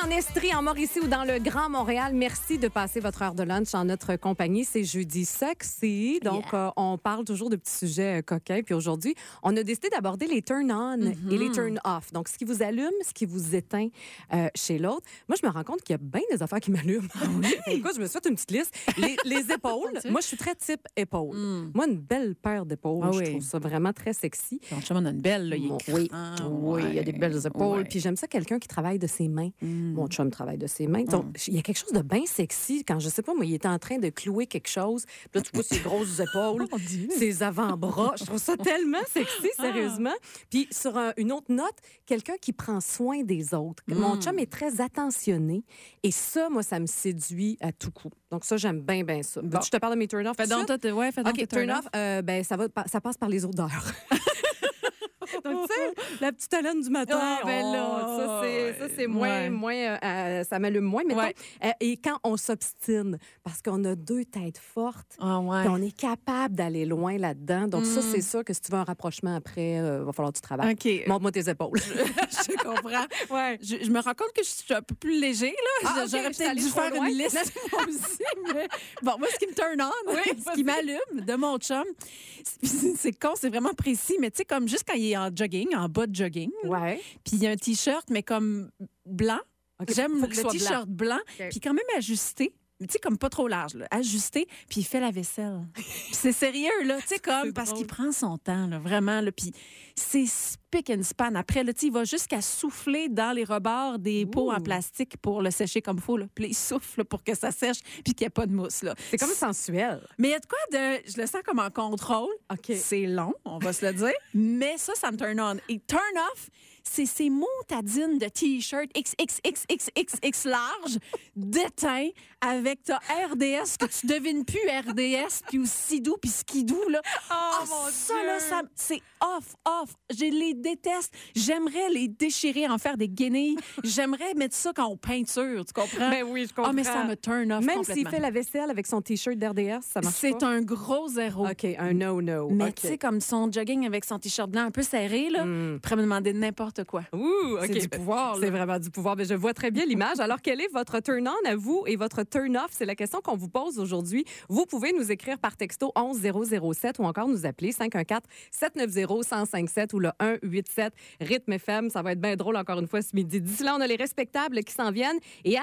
en Estrie, en Mauricie ou dans le Grand Montréal, merci de passer votre heure de lunch en notre compagnie. C'est jeudi sexy, donc on parle toujours de petits sujets coquins. Puis aujourd'hui, on a décidé d'aborder les turn-on et les turn-off. Donc, ce qui vous allume, ce qui vous éteint chez l'autre. Moi, je me rends compte qu'il y a bien des affaires qui m'allument. Écoute, je me suis fait une petite liste. Les épaules, moi, je suis très type épaule. Moi, une belle paire d'épaules, je trouve ça vraiment très sexy. Donc, on a une belle, là, oui, il y a des belles épaules. Puis j'aime ça, quelqu'un qui travaille de ses mains. Mon chum travaille de ses mains. Donc, il y a quelque chose de bien sexy quand, je sais pas, moi, il était en train de clouer quelque chose. Puis là, tu vois ses grosses épaules, ses avant-bras. Je trouve ça tellement sexy, sérieusement. Puis sur une autre note, quelqu'un qui prend soin des autres. Mon chum est très attentionné. Et ça, moi, ça me séduit à tout coup. Donc ça, j'aime bien, bien ça. Bon. Je te parle de mes turn-off. Fais donc OK, turn-off, ça passe par les odeurs. Donc, tu sais, la petite haleine du matin, ça, c'est moins, ça m'allume moins. Mettons, et quand on s'obstine, parce qu'on a deux têtes fortes, puis on est capable d'aller loin là-dedans. Donc, ça, c'est sûr que si tu veux un rapprochement après, il va falloir que tu travailles. OK. Montre-moi tes épaules. Je comprends. Je me rends compte que je suis un peu plus léger, là. J'aurais peut-être dû faire une liste, moi aussi. Mais... Bon, moi, ce qui me turn on, ce qui m'allume de mon chum, c'est con, c'est vraiment précis, mais tu sais, comme juste quand il est en jogging, en bas de jogging. Puis il y a un T-shirt, mais comme blanc. J'aime le T-shirt blanc. Puis quand même ajusté. Tu sais, comme pas trop large, là. Ajusté, puis il fait la vaisselle. Puis c'est sérieux, là. Tu sais, comme, parce qu'il prend son temps, là, vraiment, là. Puis c'est spick and span. Après, là, tu sais, il va jusqu'à souffler dans les rebords des pots en plastique pour le sécher comme il faut, là. Puis là, il souffle pour que ça sèche, puis qu'il n'y ait pas de mousse, là. C'est comme sensuel. Mais il y a de quoi de... Je le sens comme en contrôle. C'est long, on va se le dire. Mais ça me turn on. Et turn off, c'est ces montadines de T-shirt XXXXXX large, déteints, avec ta RDS, que tu devines plus RDS, puis aussi doux, puis skidou, là. Ça, là, c'est off. Je les déteste. J'aimerais les déchirer, en faire des guenilles. J'aimerais mettre ça quand on peinture, tu comprends? Ben oui, je comprends. Mais ça me turn off même complètement. s'il fait la vaisselle avec son T-shirt d'RDS, ça marche pas? C'est un gros zéro. OK, un no-no. Mais tu sais, comme son jogging avec son T-shirt blanc un peu serré, là, il pourrait me demander n'importe quoi. C'est du pouvoir, là. C'est vraiment du pouvoir. Mais je vois très bien l'image. Alors, quel est votre turn-on à vous et votre turn-off? C'est la question qu'on vous pose aujourd'hui. Vous pouvez nous écrire par texto 11007 ou encore nous appeler 514-790-1057 ou le 187 Rythme FM. Ça va être bien drôle encore une fois ce midi. D'ici là, on a les respectables qui s'en viennent. Et